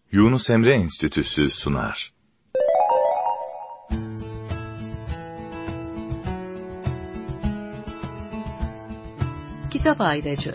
Yunus Emre Enstitüsü sunar. Kitap Ayracı.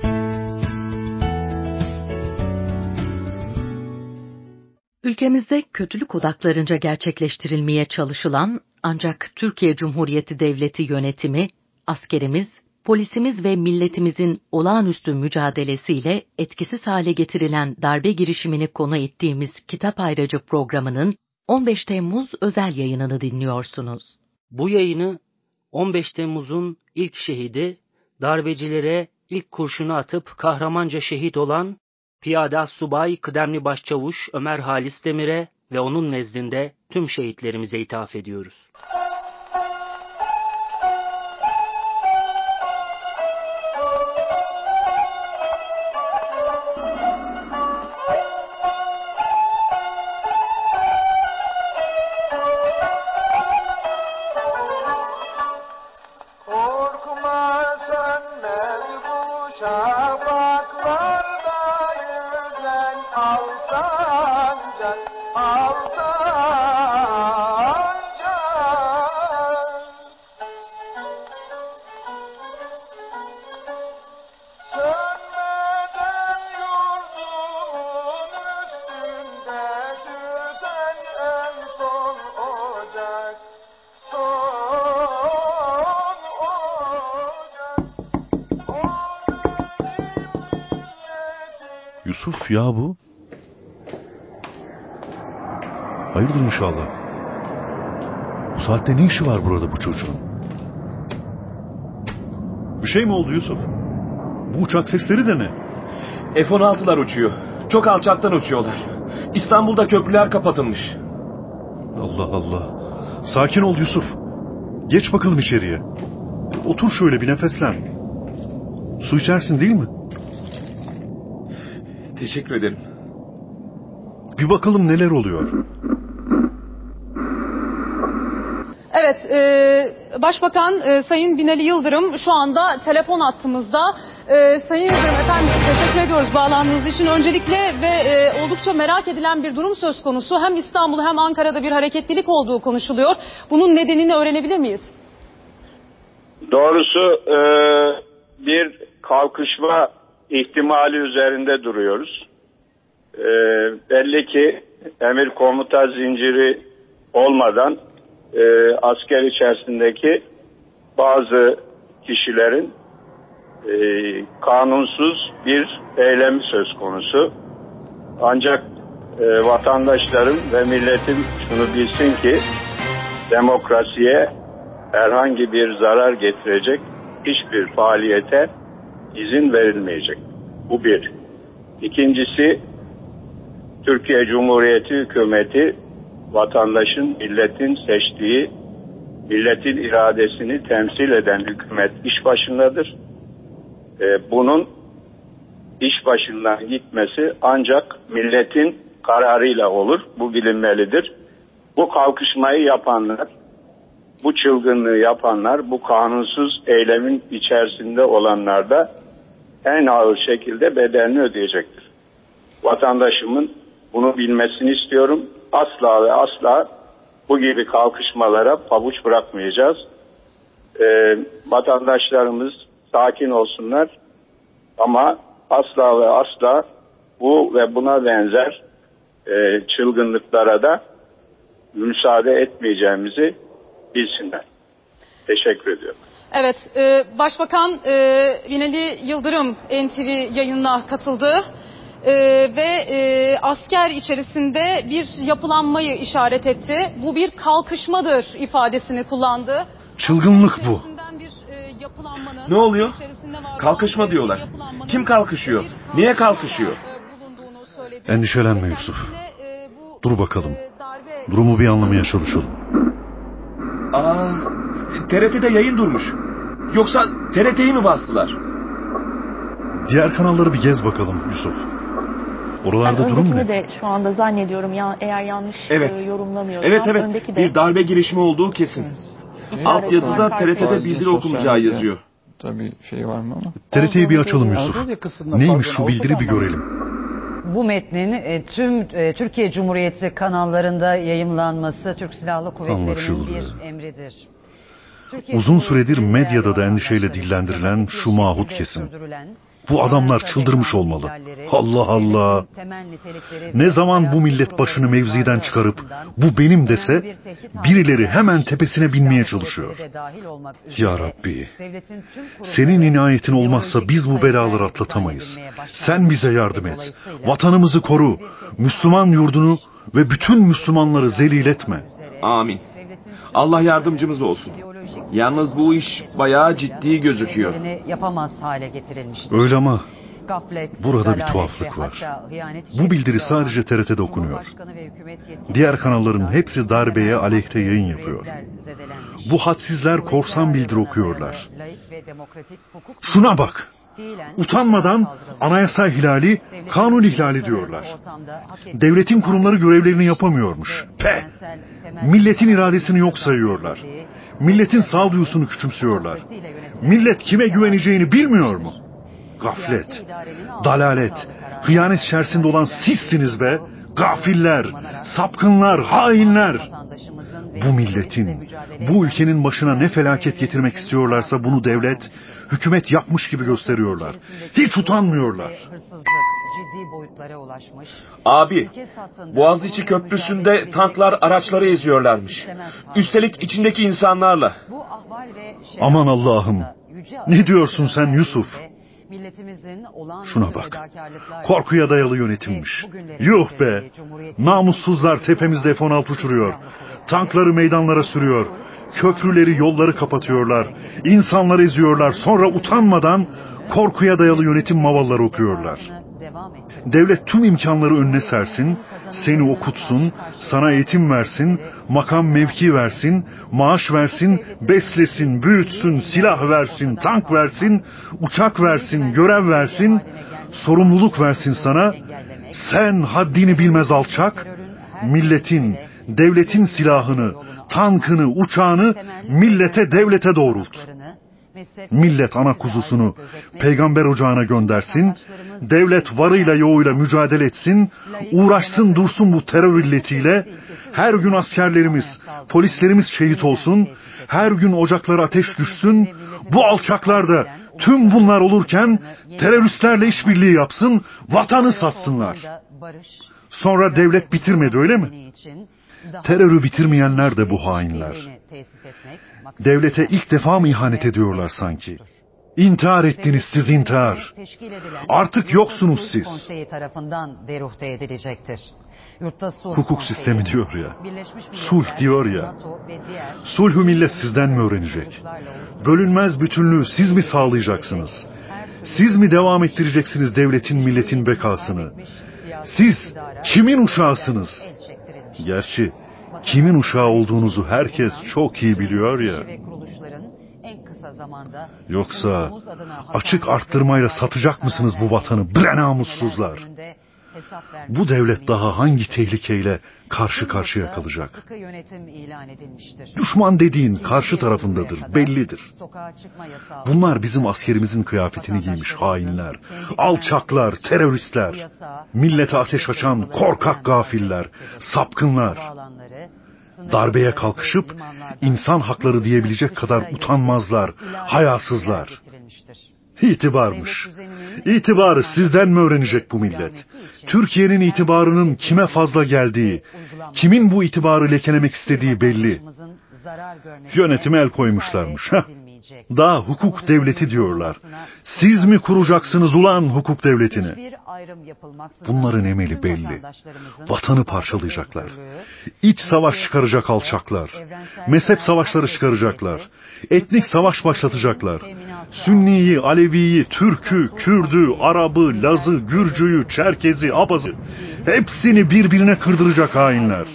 Ülkemizde kötülük odaklarınca gerçekleştirilmeye çalışılan ancak Türkiye Cumhuriyeti Devleti yönetimi, askerimiz, polisimiz ve milletimizin olağanüstü mücadelesiyle etkisiz hale getirilen darbe girişimini konu ettiğimiz Kitap Ayracı programının 15 Temmuz özel yayınını dinliyorsunuz. Bu yayını 15 Temmuz'un ilk şehidi, darbecilere ilk kurşunu atıp kahramanca şehit olan Piyade Assubay Kıdemli Başçavuş Ömer Halis Demir'e ve onun nezdinde tüm şehitlerimize ithaf ediyoruz. Yusuf ya bu. Hayırdır inşallah. Bu saatte ne işi var burada bu çocuğun? Bir şey mi oldu Yusuf? Bu uçak sesleri de ne? F-16'lar uçuyor. Çok alçaktan uçuyorlar. İstanbul'da köprüler kapatılmış. Allah Allah. Sakin ol Yusuf. Geç bakalım içeriye. Otur şöyle bir nefeslen. Su içersin değil mi? Teşekkür ederim. Bir bakalım neler oluyor. Evet, Başbakan Sayın Binali Yıldırım şu anda telefon hattımızda. Sayın Yıldırım efendim, teşekkür ediyoruz bağlandığınız için. Öncelikle ve oldukça merak edilen bir durum söz konusu. Hem İstanbul hem Ankara'da bir hareketlilik olduğu konuşuluyor. Bunun nedenini öğrenebilir miyiz? Doğrusu bir kalkışma ihtimali üzerinde duruyoruz. Belli ki emir komuta zinciri olmadan asker içerisindeki bazı kişilerin kanunsuz bir eylemi söz konusu. Ancak vatandaşların ve milletin şunu bilsin ki demokrasiye herhangi bir zarar getirecek hiçbir faaliyete izin verilmeyecek. Bu bir. İkincisi, Türkiye Cumhuriyeti hükümeti vatandaşın, milletin seçtiği, milletin iradesini temsil eden hükümet iş başındadır. Bunun iş başından gitmesi ancak milletin kararıyla olur. Bu bilinmelidir. Bu kalkışmayı yapanlar, bu çılgınlığı yapanlar, bu kanunsuz eylemin içerisinde olanlar da en ağır şekilde bedelini ödeyecektir. Vatandaşımın bunu bilmesini istiyorum. Asla ve asla bu gibi kalkışmalara pabuç bırakmayacağız. Vatandaşlarımız sakin olsunlar ama asla ve asla bu ve buna benzer çılgınlıklara da müsaade etmeyeceğimizi bilsinler. Teşekkür ediyorum. Evet, Başbakan Binali Yıldırım NTV yayınına katıldı. Ve asker içerisinde bir yapılanmayı işaret etti. Bu bir kalkışmadır ifadesini kullandı. Çılgınlık bu. Ne oluyor? Kalkışma diyorlar. Kim kalkışıyor? Niye kalkışıyor? Endişelenme Yusuf. Dur bakalım. Durumu bir anlamaya çalışalım. TRT'de yayın durmuş. Yoksa TRT'yi mi bastılar? Diğer kanalları bir gez bakalım Yusuf. Oralarda durum ne? De şu anda zannediyorum ya, eğer yanlış yorumlamıyorsam. Evet. Bir darbe girişimi olduğu kesin. Alt yazıda TRT'de bildiri okunacağı yazıyor. Tabii şey var mı ama? TRT'yi bir açalım Yusuf. Neymiş şu bildiri bir görelim. bu metnin tüm Türkiye Cumhuriyeti kanallarında yayımlanması Türk Silahlı Kuvvetleri'nin bir emridir. Uzun süredir medyada da endişeyle dillendirilen şu mahut kesim. Bu adamlar çıldırmış olmalı. Allah Allah! Ne zaman bu millet başını mevziden çıkarıp bu benim dese birileri hemen tepesine binmeye çalışıyor. Ya Rabbi! Senin inayetin olmazsa biz bu belaları atlatamayız. Sen bize yardım et. Vatanımızı koru. Müslüman yurdunu ve bütün Müslümanları zelil etme. Amin. Allah yardımcımız olsun. Yalnız bu iş bayağı ciddi gözüküyor. Yapamaz hale getirilmiştir. Öyle ama Gaflet, burada bir tuhaflık var. Bu bildiri sadece TRT'de okunuyor. Diğer kanalların hepsi darbeye aleyhte yayın yapıyor. Bu hadsizler korsan bildiri okuyorlar. Şuna bak! Utanmadan anayasa ihlali, kanun ihlali diyorlar. Devletin kurumları görevlerini yapamıyormuş. Milletin iradesini yok sayıyorlar. Milletin sağduyusunu küçümsüyorlar. Millet kime güveneceğini bilmiyor mu? Gaflet, dalalet, hıyanet içerisinde olan sizsiniz be! Gafiller, sapkınlar, hainler! Bu milletin, bu ülkenin başına ne felaket getirmek istiyorlarsa bunu devlet, hükümet yapmış gibi gösteriyorlar. Hiç utanmıyorlar. Abi, Boğaziçi Köprüsü'nde tanklar araçları eziyorlarmış. Üstelik içindeki insanlarla. Aman Allah'ım! Ne diyorsun sen Yusuf? Şuna bak. Korkuya dayalı yönetimmiş. Yuh be! Namussuzlar tepemizde F-16 uçuruyor. Tankları meydanlara sürüyor. Köprüleri, yolları kapatıyorlar. İnsanları eziyorlar. Sonra utanmadan korkuya dayalı yönetim mavalları okuyorlar. Devlet tüm imkanları önüne sersin, seni okutsun, sana eğitim versin, makam mevki versin, maaş versin, beslesin, büyütsün, silah versin, tank versin, uçak versin, görev versin, sorumluluk versin sana. Sen haddini bilmez alçak, milletin, devletin silahını, tankını, uçağını millete, devlete doğrult. Millet ana kuzusunu peygamber ocağına göndersin, devlet varıyla yoğuyla mücadele etsin, uğraşsın dursun bu terör illetiyle, her gün askerlerimiz, polislerimiz şehit olsun, her gün ocaklara ateş düşsün, bu alçaklar da tüm bunlar olurken teröristlerle işbirliği yapsın, vatanı satsınlar. Sonra devlet bitirmedi öyle mi? Terörü bitirmeyenler de bu hainler. Devlete ilk defa mı ihanet ediyorlar sanki? İntihar ettiniz siz intihar. Artık yoksunuz siz. Hukuk sistemi diyor ya. Sulh diyor ya. Sulhü millet sizden mi öğrenecek? Bölünmez bütünlüğü siz mi sağlayacaksınız? Siz mi devam ettireceksiniz devletin milletin bekasını? Siz kimin uşağısınız? Gerçi kimin uşağı olduğunuzu herkes çok iyi biliyor ya. Yoksa açık arttırmayla satacak mısınız bu vatanı bre namussuzlar? Bu devlet daha hangi tehlikeyle karşı karşıya kalacak? Düşman dediğin karşı tarafındadır, bellidir. Bunlar bizim askerimizin kıyafetini giymiş hainler, alçaklar, teröristler, millete ateş açan korkak gafiller, sapkınlar. Darbeye kalkışıp insan hakları diyebilecek kadar utanmazlar, hayasızlar. İtibarmış. İtibarı sizden mi öğrenecek bu millet? Türkiye'nin itibarının kime fazla geldiği, kimin bu itibarı lekelemek istediği belli. Yönetime el koymuşlarmış. Daha hukuk devleti diyorlar. Siz mi kuracaksınız ulan hukuk devletini? Bunların emeli belli. Vatanı parçalayacaklar. İç savaş çıkaracak alçaklar. Mezhep savaşları çıkaracaklar. Etnik savaş başlatacaklar. Sünniyi, Aleviyi, Türk'ü, Kürd'ü, Arap'ı, Laz'ı, Gürcü'yü, Çerkez'i, Abaz'ı hepsini birbirine kırdıracak hainler.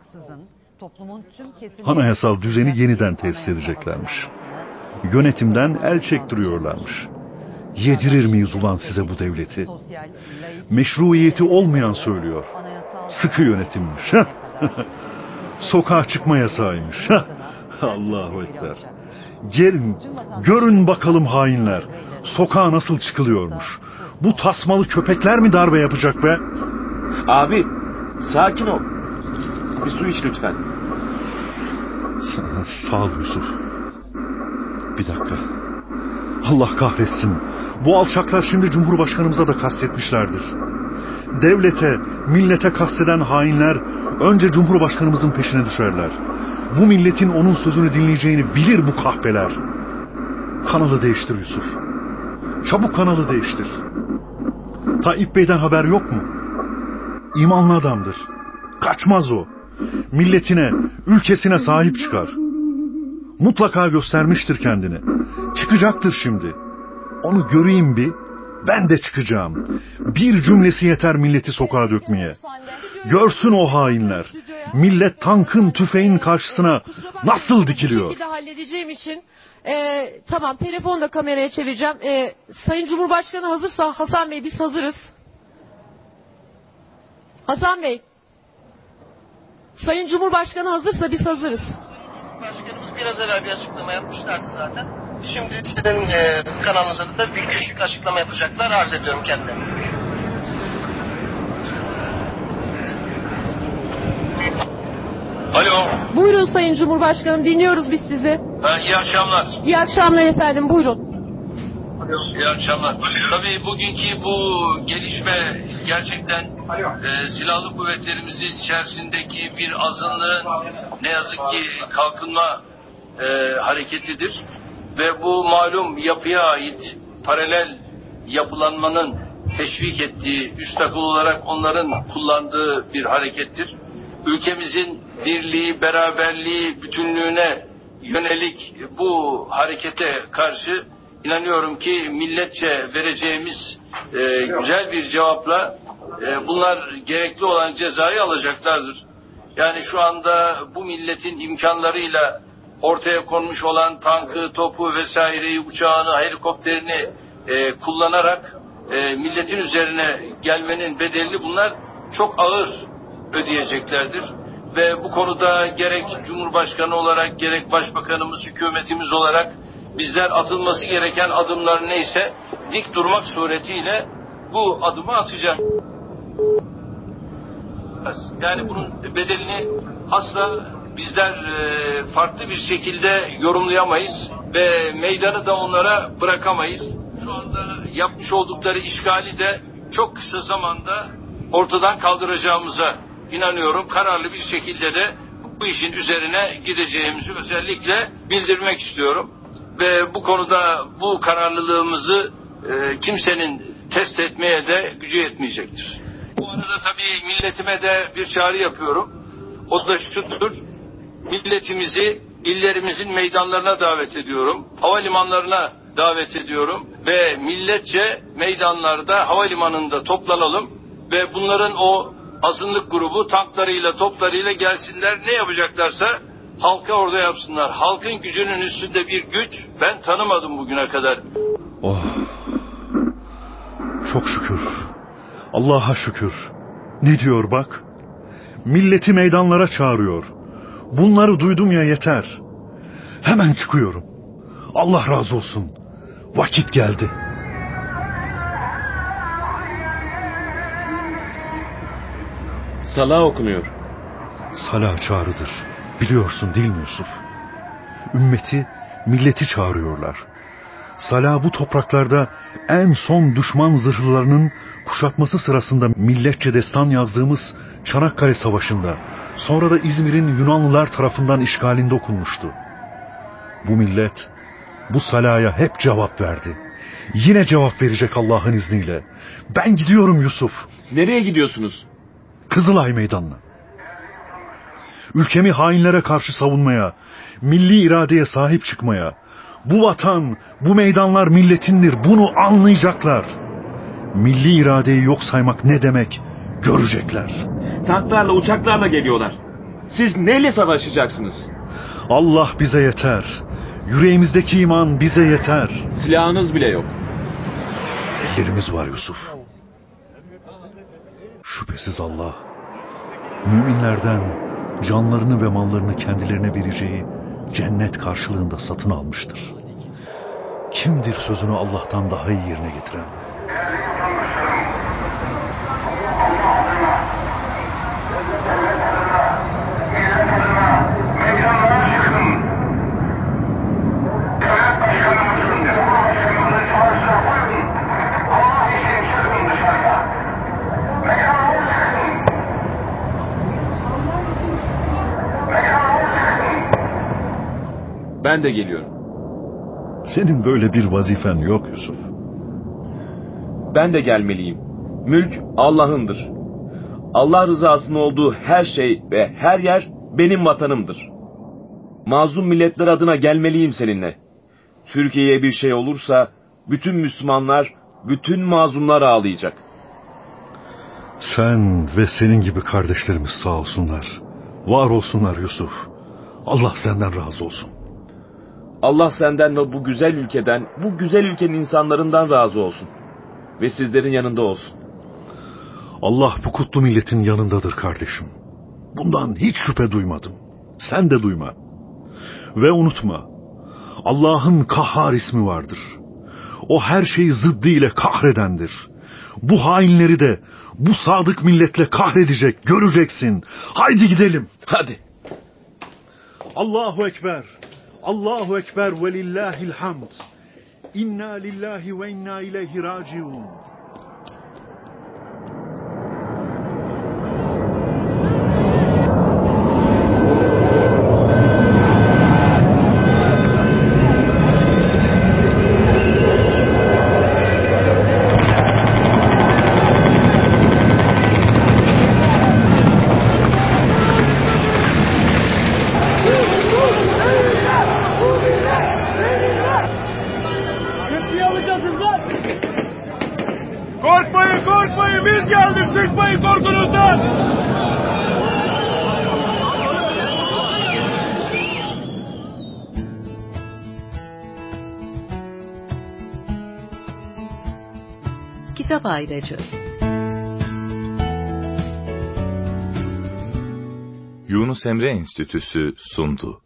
Anayasal düzeni yeniden tesis edeceklermiş. Yönetimden el çektiriyorlarmış. Yedirir miyiz ulan size bu devleti? Meşruiyeti olmayan söylüyor. Sıkı yönetimmiş. Sokağa çıkma yasağıymış. Allahu Ekber. Gelin, görün bakalım hainler. Sokağa nasıl çıkılıyormuş. Bu tasmalı köpekler mi darbe yapacak be? Abi, sakin ol. Bir su iç lütfen. Sağ ol Yusuf. Bir dakika. Allah kahretsin. Bu alçaklar şimdi Cumhurbaşkanımıza da kastetmişlerdir. Devlete, millete kasteden hainler önce Cumhurbaşkanımızın peşine düşerler. Bu milletin onun sözünü dinleyeceğini bilir bu kahpeler. Kanalı değiştir Yusuf. Çabuk kanalı değiştir. Tayyip Bey'den haber yok mu? İmanlı adamdır. Kaçmaz o. Milletine, ülkesine sahip çıkar. Mutlaka göstermiştir kendini. Çıkacaktır şimdi. Onu göreyim bir, ben de çıkacağım. Bir cümlesi yeter milleti sokağa dökmeye. Görsün o hainler. Millet tankın, tüfeğin karşısına nasıl dikiliyor. Bir şekilde halledeceğim için tamam, telefonu da kameraya çevireceğim. Sayın Cumhurbaşkanı hazırsa Hasan Bey, biz hazırız. Hasan Bey. Sayın Cumhurbaşkanı hazırsa biz hazırız. Başkanımız biraz evvel bir açıklama yapmışlardı zaten. Şimdi sizin kanalınızda da bir küçük açıklama yapacaklar. Arz ediyorum kendilerine. Alo. Buyurun Sayın Cumhurbaşkanım, dinliyoruz biz sizi. İyi akşamlar. İyi akşamlar efendim, buyurun. İyi akşamlar. Tabii bugünkü bu gelişme gerçekten silahlı kuvvetlerimizin içerisindeki bir azınlığın ne yazık ki kalkınma hareketidir. Ve bu malum yapıya ait paralel yapılanmanın teşvik ettiği, üst akıl olarak onların kullandığı bir harekettir. Ülkemizin birliği, beraberliği, bütünlüğüne yönelik bu harekete karşı inanıyorum ki milletçe vereceğimiz güzel bir cevapla bunlar gerekli olan cezayı alacaklardır. Yani şu anda bu milletin imkanlarıyla ortaya konmuş olan tankı, topu vesaireyi, uçağını, helikopterini kullanarak milletin üzerine gelmenin bedelini bunlar çok ağır ödeyeceklerdir. Ve bu konuda gerek Cumhurbaşkanı olarak, gerek Başbakanımız, hükümetimiz olarak bizler atılması gereken adımlar neyse dik durmak suretiyle bu adımı atacağız. Yani bunun bedelini asla bizler farklı bir şekilde yorumlayamayız ve meydanı da onlara bırakamayız. Şu anda yapmış oldukları işgali de çok kısa zamanda ortadan kaldıracağımıza inanıyorum. Kararlı bir şekilde de bu işin üzerine gideceğimizi özellikle bildirmek istiyorum. Ve bu konuda bu kararlılığımızı kimsenin test etmeye de gücü yetmeyecektir. Bu arada tabii milletime de bir çağrı yapıyorum. O da şudur: milletimizi illerimizin meydanlarına davet ediyorum. Havalimanlarına davet ediyorum. Ve milletçe meydanlarda, havalimanında toplanalım. Ve bunların o azınlık grubu tanklarıyla, toplarıyla gelsinler. Ne yapacaklarsa halka orada yapsınlar. Halkın gücünün üstünde bir güç ben tanımadım bugüne kadar. Oh. Çok şükür. Allah'a şükür. Ne diyor bak? Milleti meydanlara çağırıyor. Bunları duydum ya, yeter. Hemen çıkıyorum. Allah razı olsun. Vakit geldi. Salah okunuyor. Salah çağrıdır. Biliyorsun değil mi Yusuf? Ümmeti, milleti çağırıyorlar. Salah bu topraklarda en son düşman zırhlılarının kuşatması sırasında milletçe destan yazdığımız Çanakkale Savaşı'nda, sonra da İzmir'in Yunanlılar tarafından işgalinde okunmuştu. Bu millet bu Salah'a hep cevap verdi. Yine cevap verecek Allah'ın izniyle. Ben gidiyorum Yusuf. Nereye gidiyorsunuz? Kızılay Meydanı'na. Ülkemi hainlere karşı savunmaya, milli iradeye sahip çıkmaya. Bu vatan, bu meydanlar milletindir. Bunu anlayacaklar. Milli iradeyi yok saymak ne demek görecekler. Tanklarla, uçaklarla geliyorlar. Siz neyle savaşacaksınız? Allah bize yeter. Yüreğimizdeki iman bize yeter. Silahınız bile yok. Ellerimiz var Yusuf. Şüphesiz Allah müminlerden canlarını ve mallarını kendilerine vereceği cennet karşılığında satın almıştır. Kimdir sözünü Allah'tan daha iyi yerine getiren? Ben de geliyorum. Senin böyle bir vazifen yok Yusuf. Ben de gelmeliyim. Mülk Allah'ındır. Allah rızasının olduğu her şey ve her yer benim vatanımdır. Mazlum milletler adına gelmeliyim seninle. Türkiye'ye bir şey olursa bütün Müslümanlar, bütün mazlumlar ağlayacak. Sen ve senin gibi kardeşlerimiz sağ olsunlar. Var olsunlar Yusuf. Allah senden razı olsun. Allah senden ve bu güzel ülkeden, bu güzel ülkenin insanlarından razı olsun. Ve sizlerin yanında olsun. Allah bu kutlu milletin yanındadır kardeşim. Bundan hiç şüphe duymadım. Sen de duyma. Ve unutma, Allah'ın Kahhar ismi vardır. O her şeyi zıddı ile kahredendir. Bu hainleri de bu sadık milletle kahredecek, göreceksin. Haydi gidelim. Hadi. Allahu Ekber. Allahu Ekber ve lillahil hamd. İnna lillahi ve inna ileyhi raciun. Korkmayın, biz geldik, sıkmayın korkunuzdan. Kitap Ayracı. Yunus Emre Enstitüsü sundu.